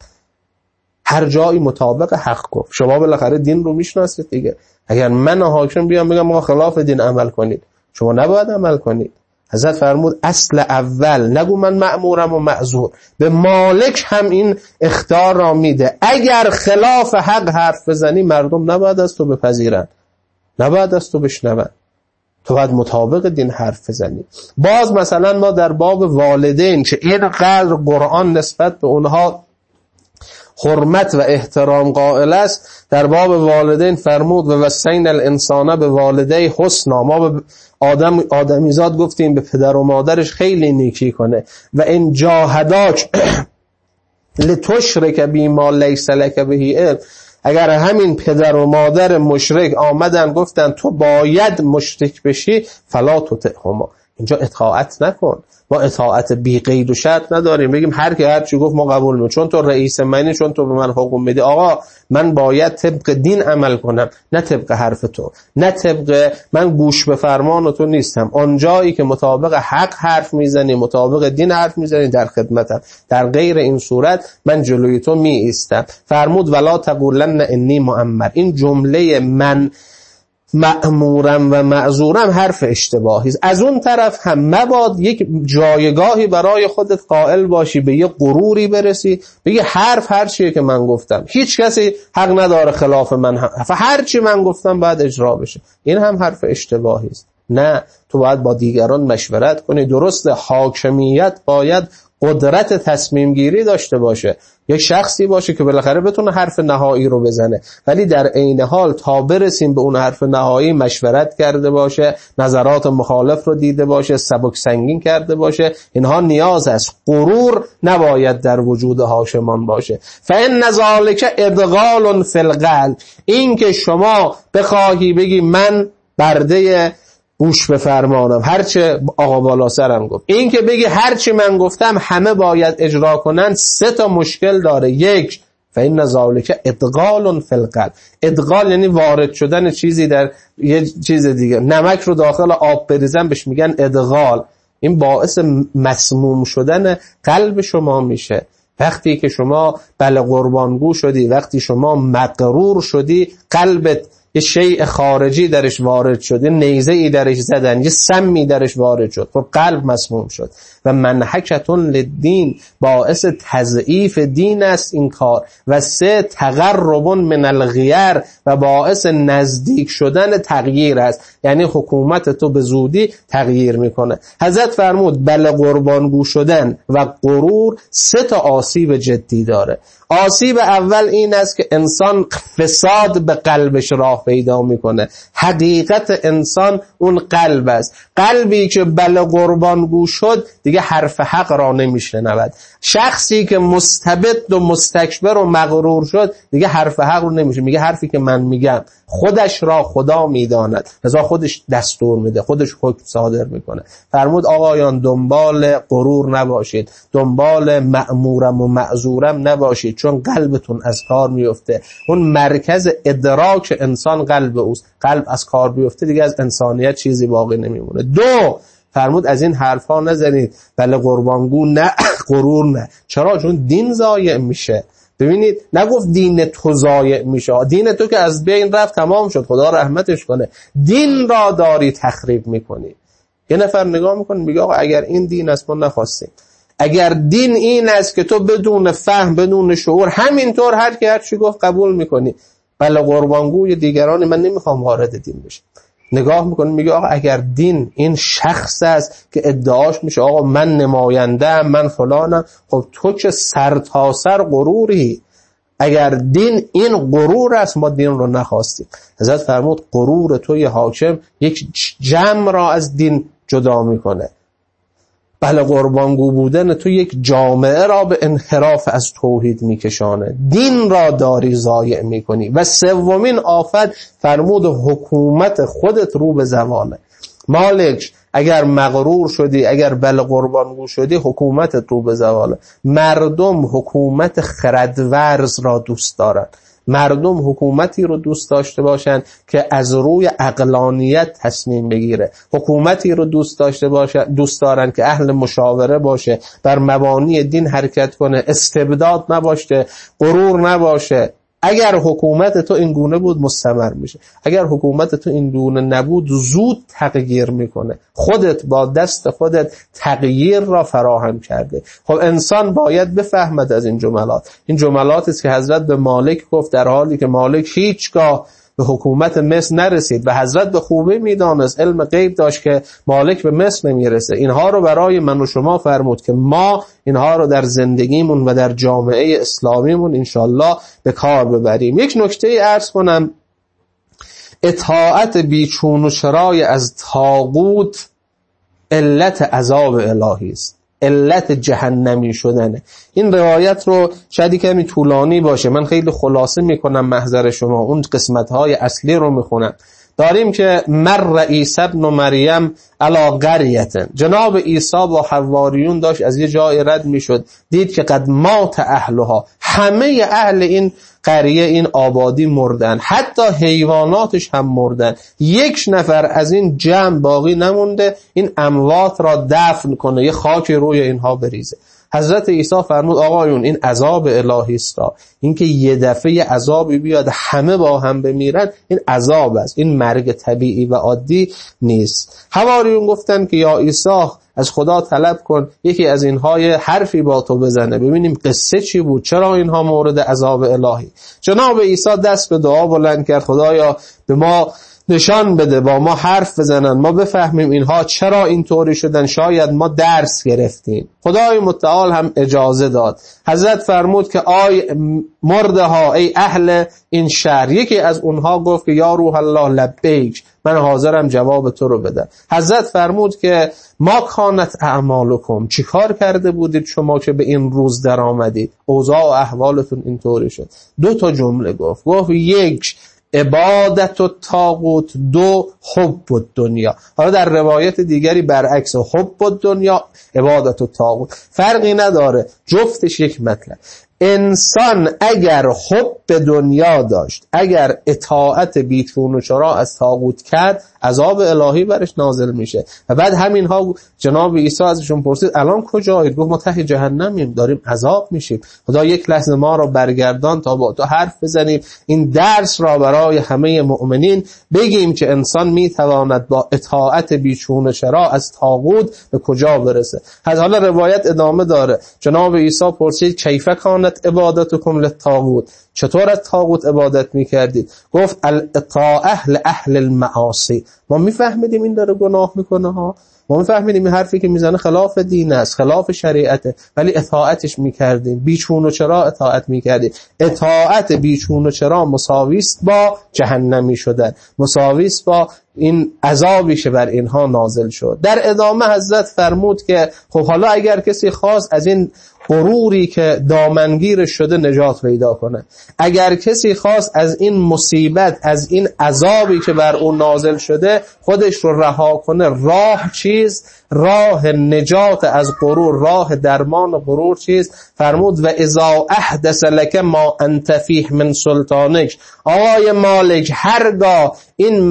هر جایی مطابق حق گفت. شما بالاخره دین رو میشناسید دیگه. اگر من حاکم بیام بگم ما خلاف دین عمل کنید، شما نباید عمل کنید. حضرت فرمود اصل اول نگو من مأمورم و معذور. به مالک هم این اختیار را میده، اگر خلاف حق حرف بزنی مردم نباید از تو بپذیرن، نباید از تو بشنون، تو باید مطابق دین حرف بزنی. باز مثلا ما در باب والدین که اینقدر قرآن نسبت به اونها حرمت و احترام قائل است، در باب والدین فرمود و وصینا الانسان به والدی حسنا. ما به آدم آدمیزاد گفتیم به پدر و مادرش خیلی نیکی کنه. و ان جاهداک لتشرک بما لیس لک به علم. اگر همین پدر و مادر مشرک آمدن گفتن تو باید مشرک بشی، فلا تطعهما. اینجا اطاعت نکن. ما اطاعت بی قید و شرط نداریم بگیم هر کی هر چی گفت ما قبول میکنیم، چون تو رئیس منی، چون تو به من حکم میدی. آقا من باید طبق دین عمل کنم، نه طبق حرف تو، نه طبق من گوش به فرمان تو نیستم. آن جایی که مطابق حق حرف میزنی، مطابق دین حرف میزنی، در خدمتم. در غیر این صورت من جلوی تو می ایستم. فرمود ولا تقولن انی مؤمر. این جمله من مأمورم و معذورم حرف اشتباهی است. از اون طرف هم مباد یک جایگاهی برای خودت قائل باشی، به یه غروری برسی، بگی حرف هر چیه که من گفتم، هیچ کسی حق نداره خلاف من، هر چی من گفتم باید اجرا بشه. این هم حرف اشتباهی است. نه، تو باید با دیگران مشورت کنی. درسته حاکمیت باید قدرت تصمیم گیری داشته باشه، یک شخصی باشه که بالاخره بتونه حرف نهایی رو بزنه، ولی در عین حال تا برسیم به اون حرف نهایی مشورت کرده باشه، نظرات مخالف رو دیده باشه، سبک سنگین کرده باشه. اینها نیاز است. غرور نباید در وجود هاشمان باشه. فإن ذلک ادغال فی القلب، این که شما بخواهی بگی من برده گوش به فرمانم، هرچه آقا بالا سرم گفت، این که بگی هرچی من گفتم همه باید اجرا کنن، سه تا مشکل داره. یک، فإن ذلک ادغال فی القلب. ادغال یعنی وارد شدن چیزی در یه چیز دیگه. نمک رو داخل آب بریزن بهش میگن ادغال. این باعث مسموم شدن قلب شما میشه. وقتی که شما بله قربانگو شدی، وقتی شما مغرور شدی، قلبت یه شیء خارجی درش وارد شد، یه نیزه‌ای درش زدن، یه سمی درش وارد شد، خب قلب مسموم شد. و منحکتون للدین، باعث تضعیف دین است این کار. و سه، تقرب من الغیر، و باعث نزدیک شدن تغییر است. یعنی حکومت تو به زودی تغییر میکنه. حضرت فرمود بله قربانگو شدن و غرور سه تا آسیب جدی داره. آسیب اول این است که انسان فساد به قلبش راه پیدا میکنه. حقیقت انسان اون قلب است. قلبی که بله قربانگو شد دیگه حرف حق را نمیشنود. شخصی که مستبد و مستکبر و مغرور شد دیگه حرف حق رو نمیشه، میگه حرفی که من میگم خودش را خدا میداند، لذا خودش دستور میده، خودش حکم صادر میکنه. فرمود آقایان دنبال غرور نباشید، دنبال مأمورم و معذورم نباشید، چون قلبتون از کار میفته. اون مرکز ادراک انسان قلب اوست. قلب از کار بیفته دیگه از انسانیت چیزی باقی نمیمونه. دو، فرمود از این حرفا نزنید، بله قربانگو نه، غرور نه. چرا؟ چون دین ضایع میشه. ببینید نگفت دین تو ضایع میشه، دین تو که از بین رفت تمام شد، خدا رحمتش کنه، دین را داری تخریب میکنی. یه نفر نگاه میکنه میگه آقا اگر این دین است ما نخواستیم، اگر دین این است که تو بدون فهم بدون شعور همینطور هر کی هر چی گفت قبول میکنی، بله قربانگوی دیگران من نمیخوام وارد دین بشه. نگاه میکنه میگه آقا اگر دین این شخص است که ادعاش میشه آقا من نماینده من فلانم، خب تو که سر تا سر غروری. اگر دین این غرور است ما دین رو نخواستیم. حضرت فرمود غرور توی حاکم یک جمع را از دین جدا میکنه. بله قربانگو بودن تو یک جامعه را به انحراف از توحید میکشانه. دین را داری ضایع میکنی. و سومین آفت فرمود حکومت خودت رو به زواله. مالک اگر مغرور شدی، اگر بله قربانگو شدی، حکومتت رو به زواله. مردم حکومت خردورز را دوست دارند. مردم حکومتی رو دوست داشته باشن که از روی عقلانیت تصمیم بگیره. حکومتی رو دوست داشته باشه، دوست دارن که اهل مشاوره باشه، بر مبانی دین حرکت کنه، استبداد نباشه، غرور نباشه. اگر حکومت تو این گونه بود مستمر میشه. اگر حکومت تو این گونه نبود زود تغییر میکنه. خودت با دست خودت تغییر را فراهم کرده. خب انسان باید بفهمد از این جملات. این جملاتی است که حضرت به مالک گفت در حالی که مالک هیچگاه به حکومت مصر نرسید و حضرت به خوبی میدانست، علم غیب داشت که مالک به مصر نمیرسه. اینها رو برای من و شما فرمود که ما اینها رو در زندگیمون و در جامعه اسلامیمون انشالله به کار ببریم. یک نکته عرض کنم، اطاعت بیچون و چرای از طاغوت علت عذاب الهی است، علت جهنمی شدنه. این روایت رو شاید کمی طولانی باشه، من خیلی خلاصه میکنم محضر شما، اون قسمت‌های اصلی رو میخونم. داریم که مر عیسی ابن مریم علی قریة، جناب عیسی با حواریون داشت از یه جای رد میشد، دید که قد مات اهلها، همه اهل این قریه این آبادی مردن، حتی حیواناتش هم مردن، یک نفر از این جمع باقی نمونده این اموات را دفن کنه، یه خاک روی اینها بریزه. حضرت عیسی فرمود آقایون این عذاب الهی است، این که یه دفعه عذابی بیاد همه با هم بمیرن این عذاب است، این مرگ طبیعی و عادی نیست. حواریون گفتن که یا عیسی از خدا طلب کن یکی از اینهای حرفی با تو بزنه ببینیم قصه چی بود، چرا اینها مورد عذاب الهی. جناب عیسی دست به دعا بلند کرد، خدایا به ما نشان بده، با ما حرف بزنن، ما بفهمیم اینها چرا اینطوری شدن، شاید ما درس گرفتیم. خدای متعال هم اجازه داد. حضرت فرمود که آی مرده ها، ای اهل این شهر. یکی از اونها گفت که یا روح الله لبیک، من حاضرم جواب تو رو بدم. حضرت فرمود که ما کانت اعمالکم، چی کار کرده بودید شما که به این روز در آمدید؟ اوضاع و احوالتون اینطوری شد. دو تا جمله گفت. گفت یک عبادت و طاغوت، دو حب و دنیا. حالا در روایت دیگری برعکس، حب و دنیا، عبادت و طاغوت. فرقی نداره، جفتش یک مطلب. انسان اگر حب دنیا داشت، اگر اطاعت بیچون و چرا از طاغوت کرد، عذاب الهی برش نازل میشه. و بعد همینها جناب عیسی ازشون پرسید الان کجایید؟ گفت ما ته جهنمیم، داریم عذاب میشیم. خدا یک لحظه ما رو برگردان تا با تو حرف بزنیم، این درس را برای همه مؤمنین بگیم که انسان میتواند با اطاعت بیچون و چرا از طاغوت به کجا برسه. حالا روایت ادامه داره. جناب عیسی پرسید کیف کانت عبادتکم للطاغوت، چطور از طاغوت عبادت میکردید؟ گفت الاطاعه لاهل المعاصی. ما میفهمیدیم این داره گناه میکنه ها، ما میفهمیدیم این حرفی که میزنه خلاف دین است، خلاف شریعته، ولی اطاعتش میکردیم، بیچون و چرا اطاعت میکردیم. اطاعت بیچون و چرا مساویست با جهنمی شدن، مساویست با این عذابی که بر اینها نازل شد. در ادامه حضرت فرمود که خب حالا اگر کسی خواست از این غروری که دامنگیر شده نجات پیدا کنه، اگر کسی خواست از این مصیبت، از این عذابی که بر اون نازل شده خودش رو رها کنه، راه چیز؟ راه نجات از غرور، راه درمان غرور چیز؟ فرمود و اذا احدث لك ما انت فیه من سلطانک. آقای مالک، هرگاه این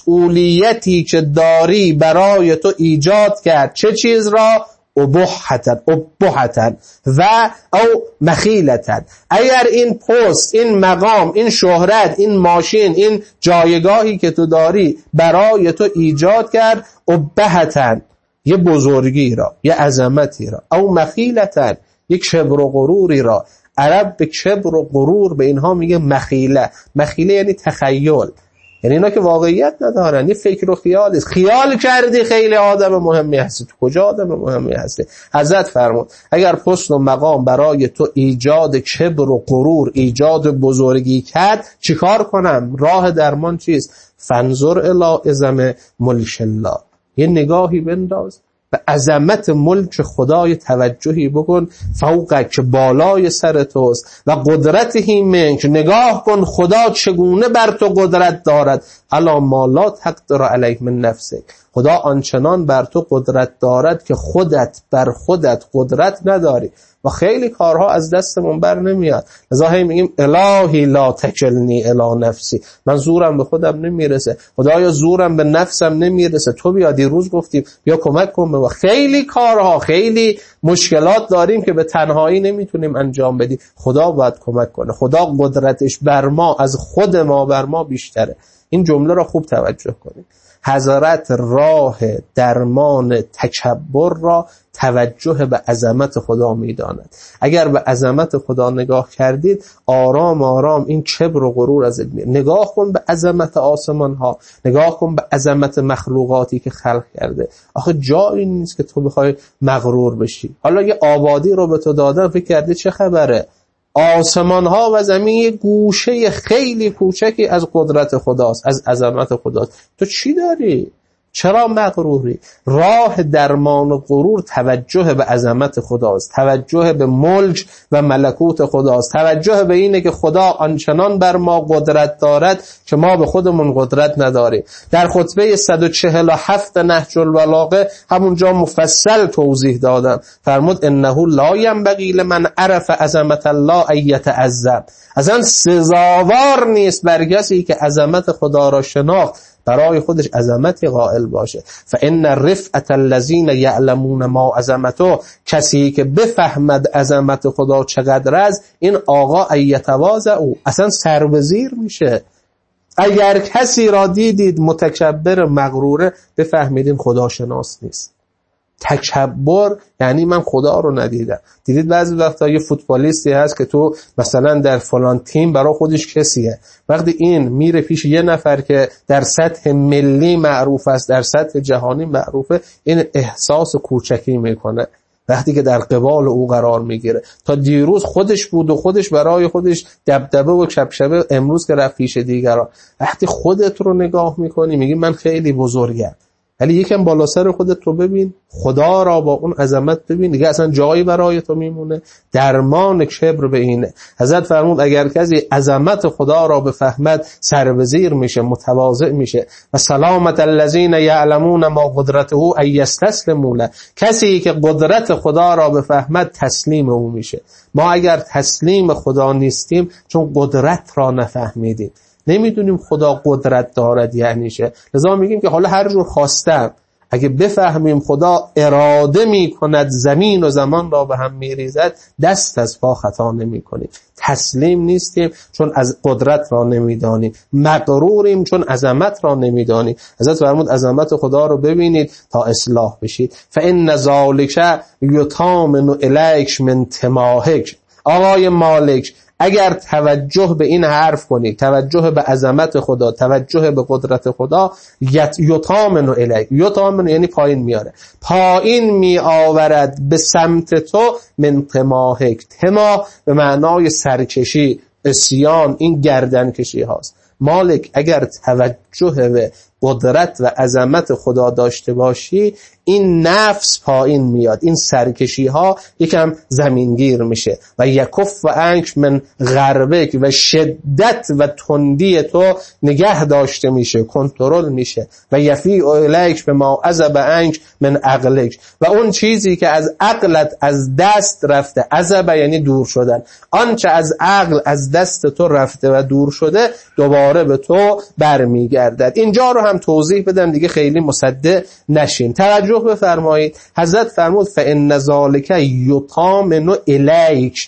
مسئولیتی که داری برای تو ایجاد کرد، چه چیز را؟ ابوحتن ابوحتن و او مخیلتن. اگر این پست، این مقام، این شهرت، این ماشین، این جایگاهی که تو داری برای تو ایجاد کرد، ابوحتن، یه بزرگی را، یه عظمتی را، او مخیلتن، یک کبر و غروری را. عرب به کبر و غرور به اینها میگه مخیله. مخیله یعنی تخیل، یعنی اینا که واقعیت ندارن، یه فکر و خیال است. خیال کردی خیلی آدم مهمی هستی، تو کجا آدم مهمی هستی؟ حضرت فرمود اگر پست و مقام برای تو ایجاد کبر و غرور، ایجاد بزرگی کرد، چیکار کنم؟ راه درمان چیست؟ فانظر الی عظم ملک الله، یه نگاهی بنداز به عظمت ملک خدای، توجهی بکن، فوق که بالای سر توست، و قدرتی منک، نگاه کن خدا چگونه بر تو قدرت دارد. الا ما لا تقدر علیه من نفسک، خدا آنچنان بر تو قدرت دارد که خودت بر خودت قدرت نداری و خیلی کارها از دستمون بر نمیاد. لذا هی میگیم الهی لا تکلنی الی نفسی، من زورم به خودم نمیرسه، خدایا زورم به نفسم نمیرسه، تو بیا دیروز گفتیم بیا کمک کن به. خیلی کارها، خیلی مشکلات داریم که به تنهایی نمیتونیم انجام بدیم، خدا باید کمک کنه. خدا قدرتش بر ما از خود ما بر ما بیشتره. این جمله را خوب توجه کنید. حضرت راه درمان تکبر را توجه به عظمت خدا میداند. اگر به عظمت خدا نگاه کردید، آرام آرام این کبر و غرور از میاد. نگاه کن به عظمت آسمان ها، نگاه کن به عظمت مخلوقاتی که خلق کرده. آخه جایی نیست که تو بخوای مغرور بشی. حالا یه آبادی رو به تو دادن، فکر کردی چه خبره؟ آسمان ها و زمین یه گوشه خیلی کوچکی از قدرت خداست، از عظمت خداست. تو چی داری؟ چرا مغروری؟ راه درمان و غرور توجه به عظمت خداست، توجه به ملک و ملکوت خداست، توجه به اینه که خدا آنچنان بر ما قدرت دارد که ما به خودمون قدرت نداریم. در خطبه صد و چهل و هفت نهج البلاغه همونجا مفصل توضیح دادم. فرمود انه لا ینبغی لمن عرف عظمت الله ان یتعظم. اصلا سزاوار نیست بر کسی که عظمت خدا را شناخت برای خودش عظمتی قائل باشه. فان الرفعه الذين يعلمون ما عظمته، کسی که بفهمد عظمت خدا چقدر است، این آقا ایتواضع، اصلا سر به زیر میشه. اگر کسی را دیدید متکبر مغروره، بفهمیدین خدا شناس نیست. تکبر یعنی من خدا رو ندیدم. دیدید بعضی وقتا یه فوتبالیستی هست که تو مثلا در فلان تیم برای خودش کسیه، وقتی این میره پیش یه نفر که در سطح ملی معروف است، در سطح جهانی معروفه، این احساس کوچکی میکنه وقتی که در قبال او قرار میگیره. تا دیروز خودش بود و خودش برای خودش دبدبه و شبشبه، امروز که رفت پیش دیگران. وقتی خودت رو نگاه میکنی میگی من خیلی بزرگم، ولی یکم بالا سر خودت رو ببین، خدا را با اون عظمت ببین، دیگه اصلا جایی برای تو میمونه. درمان کبر به اینه. حضرت فرمود اگر کسی عظمت خدا را بفهمد سر به زیر میشه، متواضع میشه. و سلامت الذین یعلمون ما قدرته ان یستسلموا له. کسی که قدرت خدا را بفهمد تسلیم او میشه. ما اگر تسلیم خدا نیستیم چون قدرت را نفهمیدیم، نمیدونیم خدا قدرت دارد یعنی چه، لذا میگیم که حالا هر جور خواستم اگه بفهمیم خدا اراده میکند زمین و زمان را به هم میریزد، دست از پا خطا نمیکنیم. تسلیم نیستیم چون از قدرت را نمیدانیم، مغروریم چون عظمت را نمیدانیم. حضرت فرمود عظمت خدا رو ببینید تا اصلاح بشید. فإن ذلک یطامن الیک من تماهک. آقای مالک اگر توجه به این حرف کنی، توجه به عظمت خدا، توجه به قدرت خدا، یطامن الیک، یطامن یعنی پایین میاره، پایین می آورد به سمت تو من تماهک. تماه به معنای سرکشی، عصیان، این گردن کشی هاست. مالک اگر توجه به قدرت و عظمت خدا داشته باشی، این نفس پایین میاد، این سرکشی ها یکم زمینگیر میشه و یکف و انک من غربک، و شدت و تندی تو نگه داشته میشه، کنترل میشه. و یفی الیک به ما عذب انک من عقلک، و اون چیزی که از عقلت از دست رفته، عذب یعنی دور شدن، آنچه از عقل از دست تو رفته و دور شده دوباره به تو برمیگردد. اینجا رو هم توضیح بدم دیگه خیلی مصدق نشین. توجه بفرمایید. حضرت فرمود فإن ذلک یطامن الیک،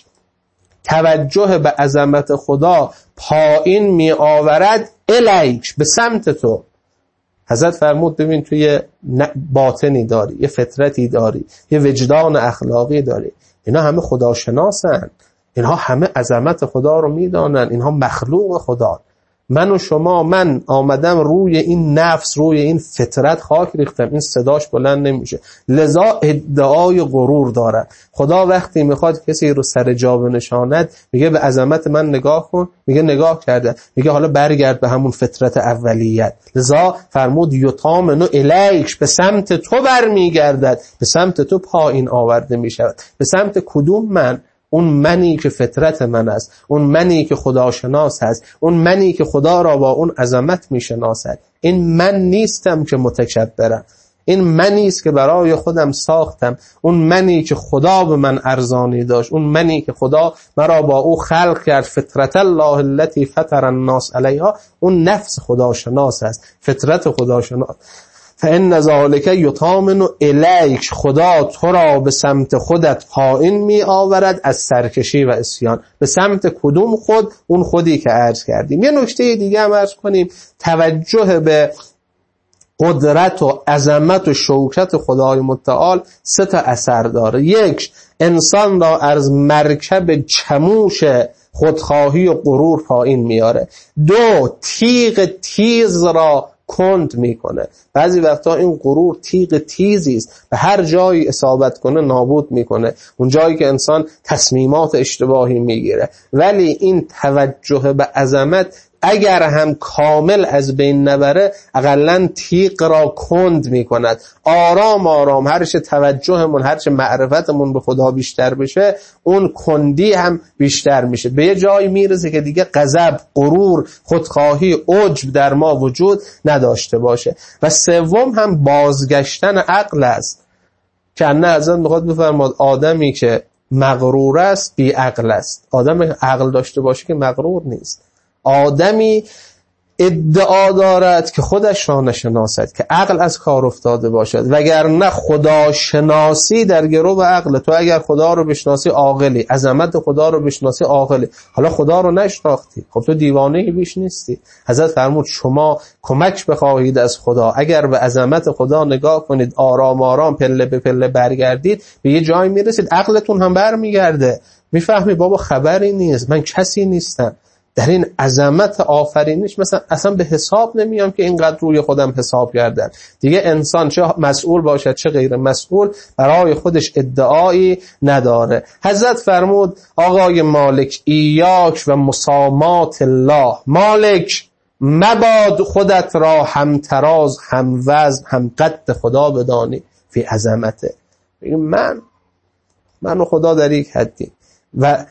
توجه به عظمت خدا پایین می آورد الیک، به سمت تو. حضرت فرمود ببین تو یه باطنی داری، یه فطرتی داری، یه وجدان اخلاقی داری، اینا همه خداشناسن، اینها همه عظمت خدا رو میدانن، اینها مخلوق خدا. من و شما، من آمدم روی این نفس، روی این فطرت خاک ریختم، این صداش بلند نمیشه، لذا ادعای غرور داره. خدا وقتی میخواد کسی رو سر جا بنشاند میگه به عظمت من نگاه کن، میگه نگاه کرده، میگه حالا برگرد به همون فطرت اولیت. لذا فرمود یطامن الیک، به سمت تو برمیگردد، به سمت تو پایین آورده میشود. به سمت کدوم من؟ اون منی که فطرت من است، اون منی که خداشناس هست، اون منی که خدا را با اون عظمت میشناسد. این من نیستم که متکبرم، این منی است که برای خودم ساختم، اون منی که خدا به من ارزانی داشت، اون منی که خدا مرا با او خلق کرد، فطرت الله التي فطر الناس علیها، اون نفس خداشناس است، فطرت خداشناس. فإن ذلک یطامن الیک، خدا تو را به سمت خودت پایین می آورد از سرکشی و عصیان. به سمت کدوم خود؟ اون خودی که عرض کردیم. یه نکته دیگه هم عرض کنیم. توجه به قدرت و عظمت و شوکت خدای متعال سه تا اثر داره. یک، انسان را از مرکب چموش خودخواهی و غرور پایین میاره. دو، تیغ تیز را کند میکنه. بعضی وقتا این غرور تیغ تیزی است، به هر جایی اصابت کنه نابود میکنه، اون جایی که انسان تصمیمات اشتباهی میگیره. ولی این توجه به عظمت اگر هم کامل از بین نبره، اقلن تیغ را کند میکند. آرام آرام هرچه توجهمون، هرچه معرفتمون به خدا بیشتر بشه، اون کندی هم بیشتر میشه، به یه جایی میرسه که دیگه غضب، غرور، خودخواهی، عجب در ما وجود نداشته باشه. و سوم هم بازگشتن عقل است، که نه حضرت میخواد بفرماد آدمی که مغرور است بی عقل است. آدم عقل داشته باشه که مغرور نیست. آدمی ادعا دارد که خودش را نشناسد، که عقل از کار افتاده باشد، وگرنه خدا شناسی در گرو عقل. تو اگر خدا رو بشناسی عاقلی، عظمت خدا رو بشناسی عاقلی، حالا خدا رو نشناختی، خب تو دیوانه بیش نیستی. حضرت فرمود شما کمک بخواهید از خدا، اگر به عظمت خدا نگاه کنید، آرام آرام پله به پله برگردید، به یه جایی میرسید عقلتون هم برمیگرده، میفهمی بابا خبری نیست، من کسی نیستم، در این عظمت آفرینش مثلا اصلا به حساب نمیام که اینقدر روی خودم حساب کردم. دیگه انسان چه مسئول باشد چه غیر مسئول برای خودش ادعایی نداره. حضرت فرمود آقای مالک ایاک و مسامات الله، مالک مباد خودت را هم تراز هم وزن هم قد خدا بدانی فی عظمته. من من و خدا در یک حدی. و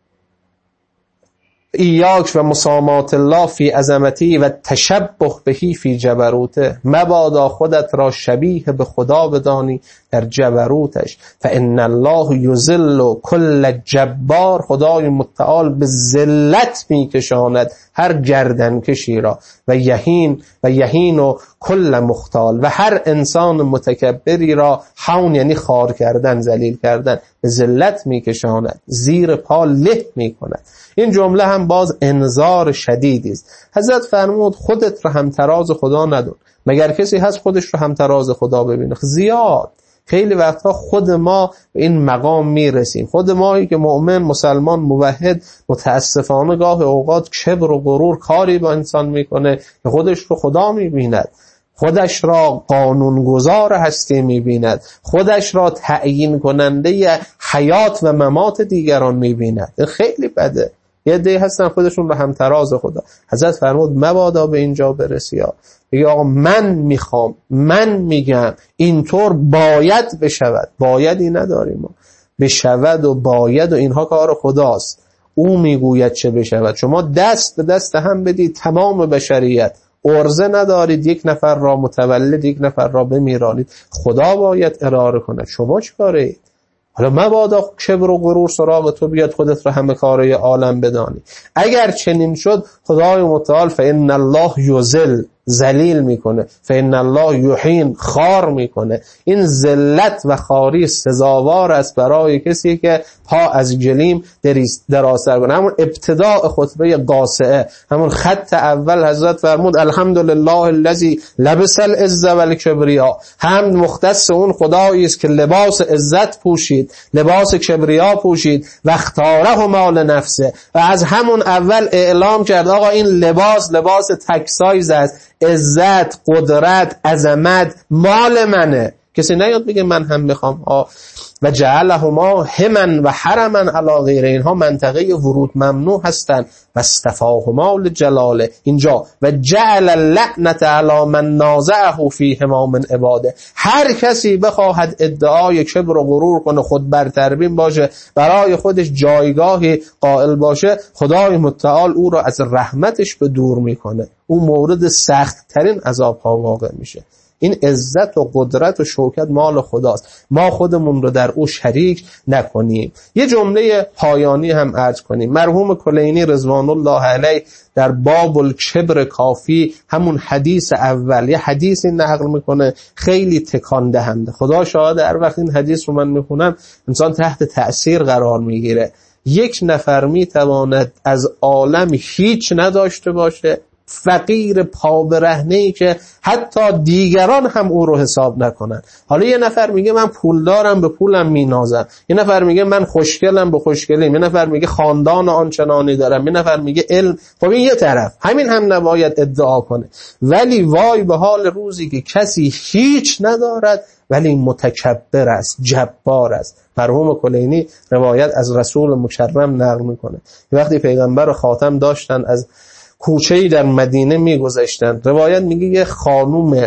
ایاک و مسامات الله فی عظمتی و تشبه بهی فی جبروته، مبادا خودت را شبیه به خدا بدانی در جبروتش. فان الله یذل کل جبار، خدای متعال به ذلت میکشاند هر گردن کشی را، و یهین و یهین و کل مختال، و هر انسان متکبری را حون یعنی خار کردن، ذلیل کردن، به ذلت میکشاند، زیر پا له میکند. این جمله هم باز انذار شدیدی است. حضرت فرمود خودت رو همتراز خدا ندون. مگر کسی هست خودش رو همتراز خدا ببینه؟ زیاد. خیلی وقتا خود ما به این مقام میرسیم. خود مایی که مؤمن، مسلمان، موحد، متاسفانه گاه اوقات کبر و غرور کاری با انسان میکنه که خودش رو خدا میبیند، خودش را قانونگذار هستی میبیند، خودش را تعیین کننده حیات و ممات دیگران میبیند. خیلی بده. یه عده‌ای هستن خودشون رو همتراز خدا. حضرت فرمود مبادا به اینجا برسی ها بگی آقا من میخوام، من میگم اینطور باید بشود. بایدی نداریم ما، بشود و باید و اینها کار خداست. او میگوید چه بشود. شما دست به دست هم بدید تمام بشریت، ارزه ندارید یک نفر را متولد، یک نفر را بمیرانید. خدا باید ارائه کند، شما چی کاره اید؟ حالا مبادا کبر و غرور سراغ تو بیاد خودت را همه کاره عالم بدانی. اگر چنین شد خدای متعال فإن الله یذل، ذلیل میکنه، فإن الله یحین، خار میکنه. این ذلت و خاری سزاوار است برای کسی که پا از گلیم دراز تر کنه. همون ابتداء خطبه قاصعه، همون خط اول حضرت فرمود الحمدلله الذی لبس العز والکبریا، حمد مختص اون خدایی است که لباس عزت پوشید، لباس کبریا پوشید، و اختارهما لنفسه، و از همون اول اعلام کرد آقا این لباس لباس تک سایز است، عزت، قدرت، عظمت مال منه، کسی نیاد بگه من هم میخوام. ها و جعلهما همن و حرما علی غیر، اینها منطقه ورود ممنوع هستند. و استفاهما لجلاله اینجا، و جعل اللعنة علی من نازعه فیهما من عباده. هر کسی بخواهد ادعای کبر و غرور کنه، خود برتربین باشه، برای خودش جایگاهی قائل باشه، خدای متعال او را از رحمتش به دور میکنه. او مورد سخت ترین عذاب ها واقع میشه. این عزت و قدرت و شوکت مال خداست، ما خودمون رو در او شریک نکنیم. یه جمله پایانی هم عرض کنیم. مرحوم کلینی رضوان الله علیه در باب الکبر کافی همون حدیث اول یه حدیثی نقل میکنه خیلی تکان دهنده. خدا شاهد هر وقت این حدیث رو من میخونم انسان تحت تأثیر قرار میگیره. یک نفر میتواند از عالم هیچ نداشته باشه، فقیر پا برهنه‌ای که حتی دیگران هم او رو حساب نکنن. حالا یه نفر میگه من پول دارم، به پولم مینازم. یه نفر میگه من خوشگلم، به خوشگلیم. یه نفر میگه خاندان آنچنانی دارم. یه نفر میگه علم. خب این یه طرف، همین هم نباید ادعا کنه. ولی وای به حال روزی که کسی هیچ ندارد ولی متکبر است، جبار است. مرحوم کلینی روایت از رسول مکرم نقل میکنه وقتی پیغمبر خاتم داشتن از کوچه‌ای در مدینه میگذشتن، روایت میگه یه خانوم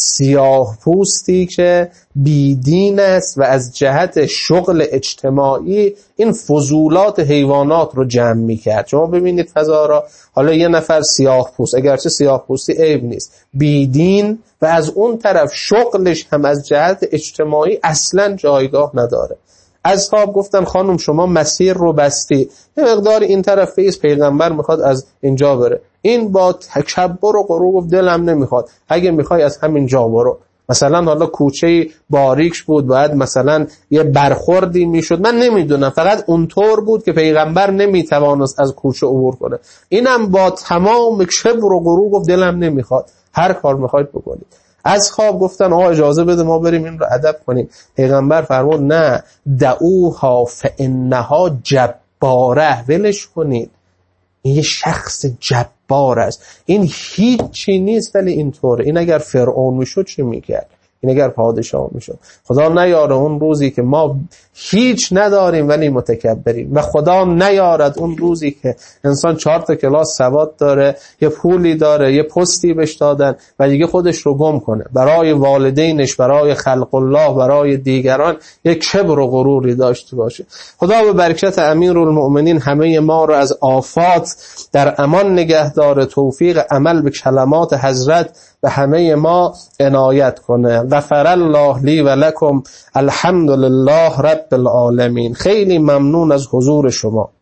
سیاه پوستی که بیدین است و از جهت شغل اجتماعی این فضولات حیوانات رو جمع میکرد. شما ببینید فضا را. حالا یه نفر سیاه پوست، اگرچه سیاه پوستی عیب نیست، بیدین و از اون طرف شغلش هم از جهت اجتماعی اصلا جایگاه نداره. اصحاب گفتن خانم شما مسیر رو بستی، یه مقدار این طرف فیض پیغمبر میخواد از اینجا بره. این با تکبر و غرور گفت دلم نمیخواد، اگه میخوای از همین جا برو. مثلا حالا کوچه باریکش بود، باید مثلا یه برخوردی میشد، من نمیدونم، فقط اونطور بود که پیغمبر نمیتوانست از کوچه عبور کنه. اینم با تمام کبر و غرور گفت دلم نمیخواد، هر کار میخواید بکنید. از خواب گفتن آقا اجازه بده ما بریم این رو ادب کنیم. پیغمبر فرمود نه، دعوها فانها جباره، ولش کنید، این یه شخص جبار است، این هیچی نیست ولی اینطوره. این اگر فرعون میشد چی میکرد؟ این اگر پادشاه میشد. خدا نیاره اون روزی که ما هیچ نداریم ولی متکبریم، و خدا نیارد اون روزی که انسان چهار تا کلاس سواد داره، یه پولی داره، یه پستی بهش دادن و دیگه خودش رو گم کنه، برای والدینش، برای خلق الله، برای دیگران یک کبر و غروری داشته باشه. خدا به برکت امیرالمؤمنین همه ما رو از آفات در امان نگه داره، توفیق عمل به کلمات حضرت به همه ما عنایت کنه. غفر الله لی و لکم، الحمد لله رب العالمین. خیلی ممنون از حضور شما.